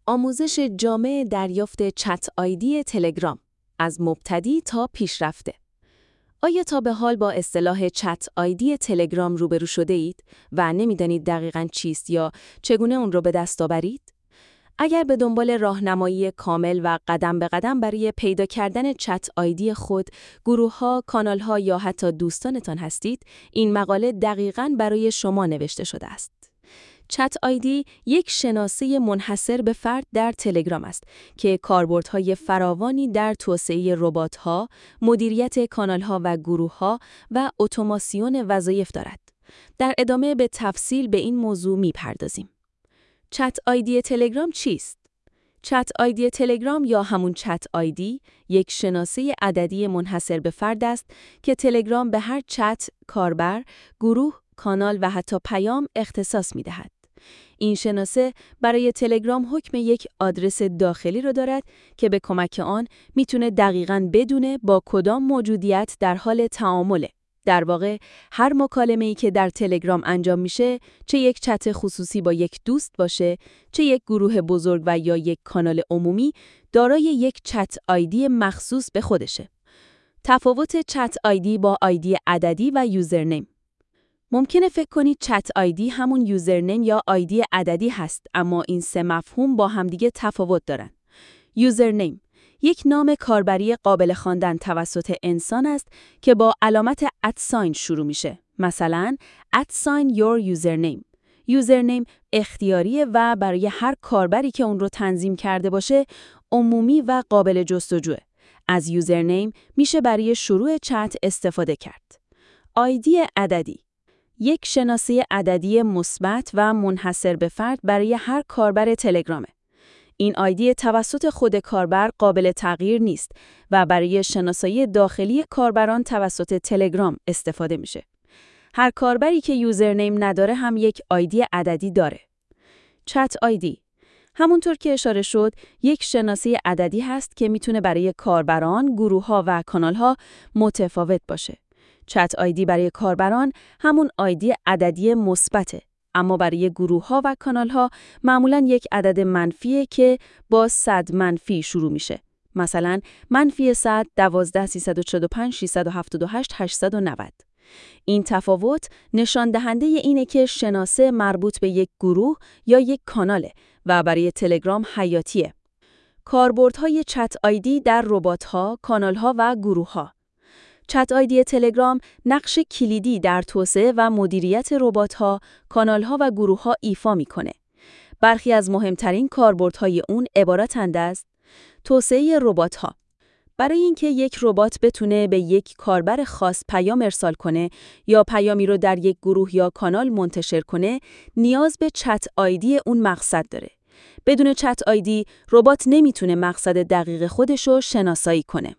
آموزش جامع دریافت چت آیدی تلگرام از مبتدی تا پیشرفته. آیا تا به حال با اصطلاح چت آیدی تلگرام روبرو شده اید و نمی‌دانید دقیقاً چیست یا چگونه اون رو به دست آورید؟ اگر به دنبال راهنمایی کامل و قدم به قدم برای پیدا کردن چت آیدی خود، گروه‌ها، کانال‌ها یا حتی دوستانتان هستید، این مقاله دقیقاً برای شما نوشته شده است. چت آیدی یک شناسه منحصر به فرد در تلگرام است که کاربردهای فراوانی در توسعه ربات‌ها، مدیریت کانال‌ها و گروه‌ها و اتوماسیون وظایف دارد. در ادامه به تفصیل به این موضوع می‌پردازیم. چت آیدی تلگرام چیست؟ چت آیدی تلگرام یا همون چت آیدی یک شناسه عددی منحصر به فرد است که تلگرام به هر چت، کاربر، گروه، کانال و حتی پیام اختصاص می‌دهد. این شناسه برای تلگرام حکم یک آدرس داخلی را دارد که به کمک آن میتونه دقیقاً بدونه با کدام موجودیت در حال تعامله. در واقع هر مکالمه‌ای که در تلگرام انجام میشه، چه یک چت خصوصی با یک دوست باشه، چه یک گروه بزرگ و یا یک کانال عمومی، دارای یک چت آیدی مخصوص به خودشه. تفاوت چت آیدی با آیدی عددی و یوزرنیم. ممکنه فکر کنید چت آیدی همون یوزرنیم یا آیدی عددی هست، اما این سه مفهوم با همدیگه تفاوت دارن. یوزرنیم یک نام کاربری قابل خواندن توسط انسان است که با علامت @ شروع میشه. مثلا @your_username. یوزرنیم اختیاریه و برای هر کاربری که اون رو تنظیم کرده باشه، عمومی و قابل جستجوه. از یوزرنیم میشه برای شروع چت استفاده کرد. آیدی عددی یک شناسه عددی مثبت و منحصر به فرد برای هر کاربر تلگرامه. این آیدی توسط خود کاربر قابل تغییر نیست و برای شناسایی داخلی کاربران توسط تلگرام استفاده میشه. هر کاربری که یوزرنیم نداره هم یک آیدی عددی داره. چت آیدی همونطور که اشاره شد، یک شناسه عددی هست که میتونه برای کاربران، گروه‌ها و کانال‌ها متفاوت باشه. چت آیدی برای کاربران همون آیدی عددی مثبته، اما برای گروه‌ها و کانال‌ها معمولاً یک عدد منفیه که با 100 منفی شروع میشه. مثلا -100 12 345 678 890. این تفاوت نشان دهنده اینه که شناسه مربوط به یک گروه یا یک کاناله و برای تلگرام حیاتیه. کاربردهای چت آیدی در ربات‌ها، کانال‌ها و گروه‌ها. چت آیدی تلگرام نقش کلیدی در توسعه و مدیریت ربات‌ها، کانال‌ها و گروه‌ها ایفا می‌کنه. برخی از مهمترین کاربردهای اون عبارتند از توسعه ربات‌ها. برای اینکه یک ربات بتونه به یک کاربر خاص پیام ارسال کنه یا پیامی رو در یک گروه یا کانال منتشر کنه، نیاز به چت آیدی اون مقصد داره. بدون چت آیدی، ربات نمیتونه مقصد دقیق خودش رو شناسایی کنه.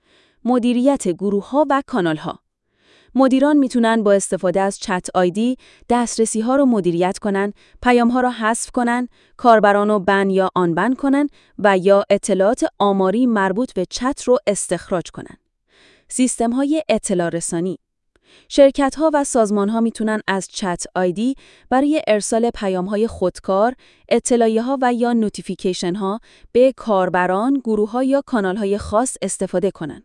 مدیریت گروه‌ها و کانال‌ها. مدیران میتونن با استفاده از چت آیدی دسترسی‌ها رو مدیریت کنن، پیام‌ها رو حذف کنن، کاربران رو بن یا آنبن کنن و یا اطلاعات آماری مربوط به چت رو استخراج کنن. سیستم‌های اطلاع رسانی. شرکت‌ها و سازمان‌ها میتونن از چت آیدی برای ارسال پیام‌های خودکار، اطلاعیه‌ها و یا نوتیفیکیشن‌ها به کاربران، گروه‌ها یا کانال‌های خاص استفاده کنن.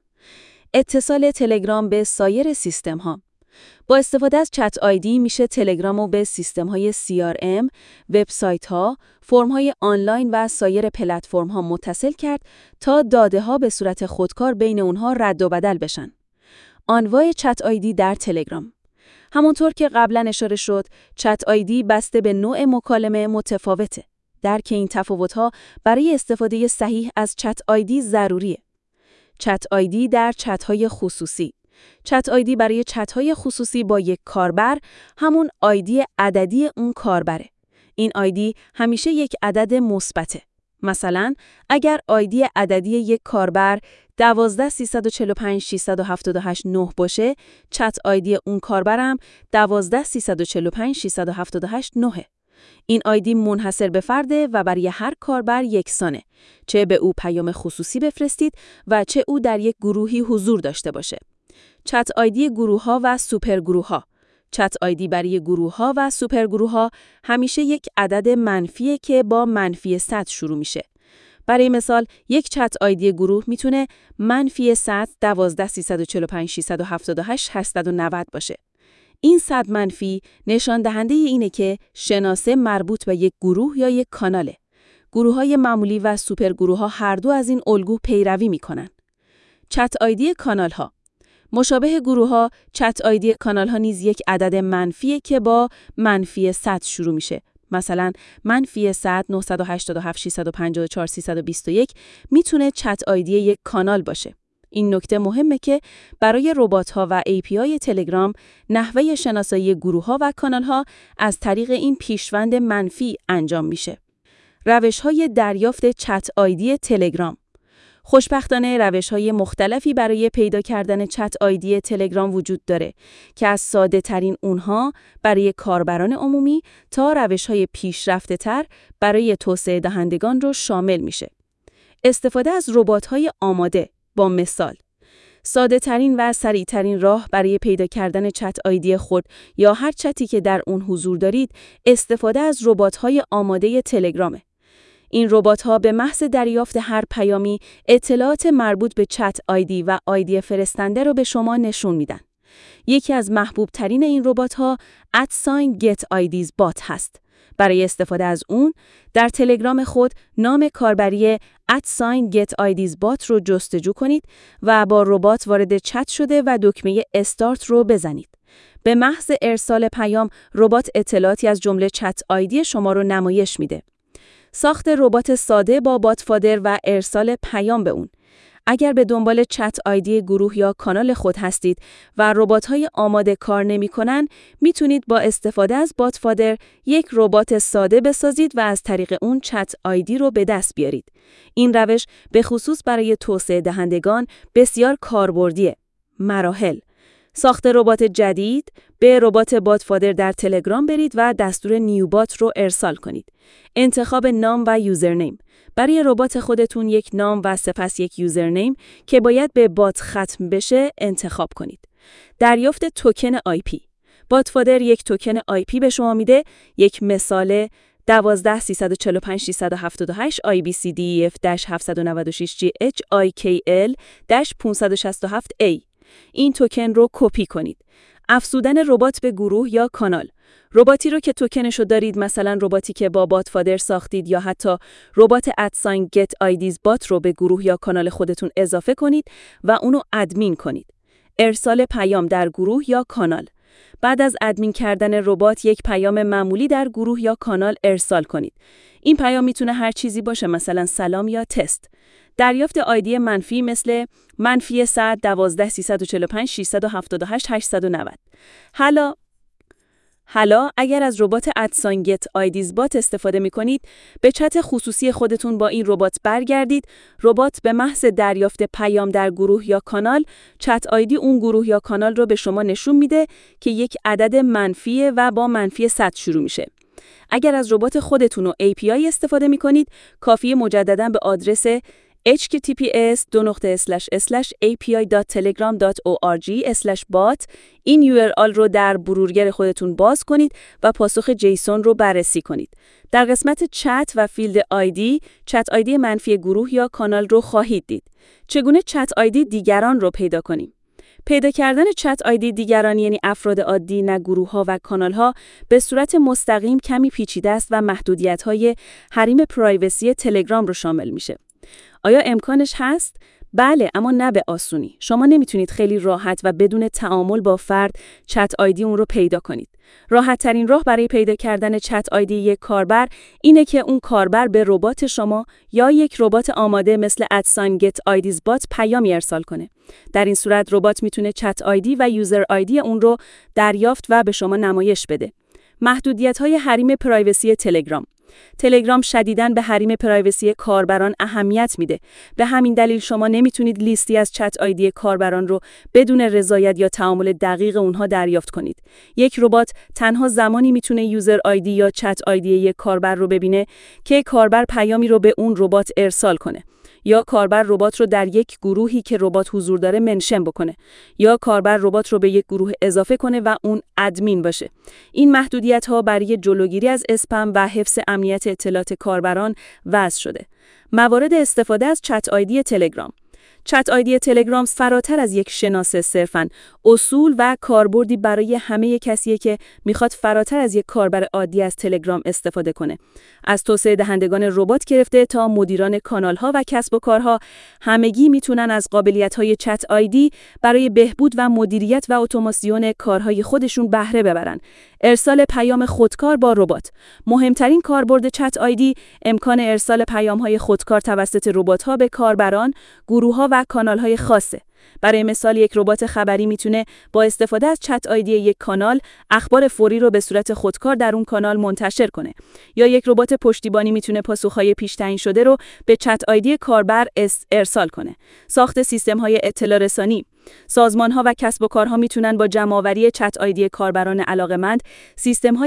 اتصال تلگرام به سایر سیستم‌ها. با استفاده از چت آیدی میشه تلگرام رو به سیستم‌های CRM، وبسایت‌ها، فرم‌های آنلاین و سایر پلتفرم‌ها متصل کرد تا داده‌ها به صورت خودکار بین اونها رد و بدل بشن. انواع چت آیدی در تلگرام. همونطور که قبلا اشاره شد، چت آیدی بسته به نوع مکالمه متفاوته. درک این تفاوت‌ها برای استفاده صحیح از چت آیدی ضروریه. چت آیدی در چت‌های خصوصی. چت آیدی برای چت‌های خصوصی با یک کاربر همون آیدی عددی اون کاربره. این آیدی همیشه یک عدد مثبته. مثلا اگر آیدی عددی یک کاربر 12 345 678 9 باشه، چت آیدی اون کاربرم 12 345 678 9. این آیدی منحصر به فرده و برای هر کاربر یکسانه، چه به او پیام خصوصی بفرستید و چه او در یک گروهی حضور داشته باشه. چت آیدی گروه‌ها و سوپر گروه‌ها. چت آیدی برای گروه‌ها و سوپر گروه‌ها همیشه یک عدد منفیه که با منفی 100 شروع میشه. برای مثال، یک چت آیدی گروه میتونه منفی 100 12 345 678 890 باشه. این 100 منفی نشان دهنده اینه که شناسه مربوط به یک گروه یا یک کاناله. گروه‌های معمولی و سوپر گروه‌ها هر دو از این الگو پیروی میکنن. چت آیدی کانال‌ها مشابه گروه‌ها، چت آیدی کانال‌ها نیز یک عدد منفیه که با منفی 100 شروع میشه. مثلا منفی 100 987 654 321 میتونه چت آیدی یک کانال باشه. این نکته مهمه که برای ربات‌ها و API تلگرام نحوه شناسایی گروه‌ها و کانال‌ها از طریق این پیشوند منفی انجام میشه. روش‌های دریافت چت آیدی تلگرام. خوشبختانه روش‌های مختلفی برای پیدا کردن چت آیدی تلگرام وجود داره که از ساده‌ترین اونها برای کاربران عمومی تا روش‌های پیشرفته‌تر برای توسعه دهندگان رو شامل میشه. استفاده از ربات‌های آماده با مثال. ساده‌ترین و سریع‌ترین راه برای پیدا کردن چت آیدی خود یا هر چتی که در اون حضور دارید، استفاده از ربات‌های آماده تلگرامه. این ربات‌ها به محض دریافت هر پیامی اطلاعات مربوط به چت آیدی و آیدی فرستنده رو به شما نشون میدن. یکی از محبوب ترین این ربات‌ها @getIDsBot هست. برای استفاده از اون، در تلگرام خود نام کاربری @getIDsBot رو جستجو کنید و با ربات وارد چت شده و دکمه استارت رو بزنید. به محض ارسال پیام، ربات اطلاعاتی از جمله چت آیدی شما رو نمایش میده. ساخت ربات ساده با بات فادر و ارسال پیام به اون. اگر به دنبال چت آیدی گروه یا کانال خود هستید و ربات‌های آماده کار نمی‌کنن، میتونید با استفاده از بات فادر یک ربات ساده بسازید و از طریق اون چت آیدی رو به دست بیارید. این روش به خصوص برای توسعه دهندگان بسیار کاربردیه. مراحل: ساخت ربات جدید، به ربات بات فادر در تلگرام برید و دستور نیو بات رو ارسال کنید. انتخاب نام و یوزرنیم. برای ربات خودتون یک نام و سپس یک یوزرنیم که باید به بات ختم بشه انتخاب کنید. دریافت توکن IP. بات فادر یک توکن IP به شما میده، یک مثال 12 345 678 IBCDEF-796GH IKL-567A. این توکن رو کپی کنید. افزودن ربات به گروه یا کانال. رباتی رو که توکنشو دارید، مثلا رباتی که با بات فادر ساختید یا حتی ربات @getIDsBot رو به گروه یا کانال خودتون اضافه کنید و اونو ادمین کنید. ارسال پیام در گروه یا کانال. بعد از ادمین کردن ربات، یک پیام معمولی در گروه یا کانال ارسال کنید. این پیام میتونه هر چیزی باشه، مثلا سلام یا تست. دریافت آیدی منفی مثل منفی 100 12 345 678 890. حالا اگر از ربات @getIDsBot استفاده می‌کنید، به چت خصوصی خودتون با این ربات برگردید. ربات به محض دریافت پیام در گروه یا کانال، چت آیدی اون گروه یا کانال رو به شما نشون میده که یک عدد منفیه و با منفی 100 شروع میشه. اگر از ربات خودتون و API استفاده می‌کنید، کافیه مجدداً به آدرس https://api.telegram.org/bot این URL رو در برورگر خودتون باز کنید و پاسخ جیسون رو بررسی کنید. در قسمت چت و فیلد آیدی، چت آیدی منفی گروه یا کانال رو خواهید دید. چگونه چت آیدی دیگران رو پیدا کنیم؟ پیدا کردن چت آیدی دیگران، یعنی افراد عادی نه گروه‌ها و کانال‌ها، به صورت مستقیم کمی پیچیده است و محدودیت‌های حریم پرایوسی تلگرام رو شامل میشه. آیا امکانش هست؟ بله، اما نه به آسونی. شما نمیتونید خیلی راحت و بدون تعامل با فرد چت آیدی اون رو پیدا کنید. راحت ترین راه برای پیدا کردن چت آیدی یک کاربر اینه که اون کاربر به ربات شما یا یک ربات آماده مثل @getIDsBot پیامی ارسال کنه. در این صورت ربات میتونه چت آیدی و یوزر آیدی اون رو دریافت و به شما نمایش بده. محدودیت‌های حریم پرایوسی تلگرام. تلگرام شدیداً به حریم پرایوسی کاربران اهمیت میده. به همین دلیل شما نمیتونید لیستی از چت آیدی کاربران رو بدون رضایت یا تعامل دقیق اونها دریافت کنید. یک ربات تنها زمانی میتونه یوزر آیدی یا چت آیدی یک کاربر رو ببینه که کاربر پیامی رو به اون ربات ارسال کنه. یا کاربر ربات رو در یک گروهی که ربات حضور داره منشن بکنه، یا کاربر ربات رو به یک گروه اضافه کنه و اون ادمین باشه. این محدودیت‌ها برای جلوگیری از اسپم و حفظ امنیت اطلاعات کاربران وضع شده. موارد استفاده از چت آیدی تلگرام. چت آیدی تلگرام فراتر از یک شناسه صرفاً اصول و کاربردی برای همه کسیه که میخواد فراتر از یک کاربر عادی از تلگرام استفاده کنه. از توسعه دهندگان ربات گرفته تا مدیران کانال‌ها و کسب و کارها، همگی میتونن از قابلیت‌های چت آیدی برای بهبود و مدیریت و اتوماسیون کارهای خودشون بهره ببرن. ارسال پیام خودکار با ربات. مهمترین کاربرد چت آیدی امکان ارسال پیام‌های خودکار توسط ربات‌ها به کاربران، گروه‌ها و کانال‌های خاصه. برای مثال یک ربات خبری میتونه با استفاده از چت آیدی یک کانال اخبار فوری رو به صورت خودکار در اون کانال منتشر کنه، یا یک ربات پشتیبانی میتونه پاسخهای پیش تعیین شده رو به چت آیدی کاربر ارسال کنه. ساخت سیستم‌های اطلاع رسانی. سازمان‌ها و کسب و کارها میتونن با جمع‌آوری چت آیدی کاربران علاقه‌مند سیستم‌های